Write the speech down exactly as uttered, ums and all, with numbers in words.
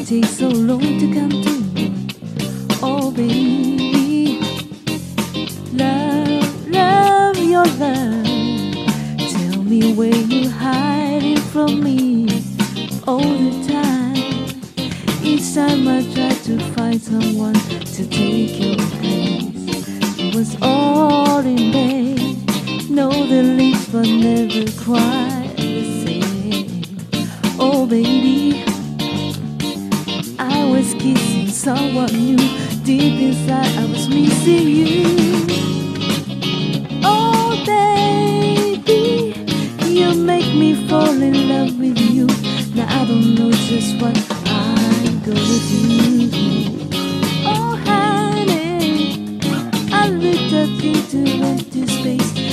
take so long to come to? Oh baby, love, love your love. Tell me where you hiding from me all the time. Each time I try to find someone to take your place, it was all in vain. Know the lips but never quite the same. Oh baby, I was kissing someone new. Deep inside I was missing you. Oh baby, you make me fall in love with you. Now I don't know just what I'm gonna do. Oh honey, I looked up into empty space.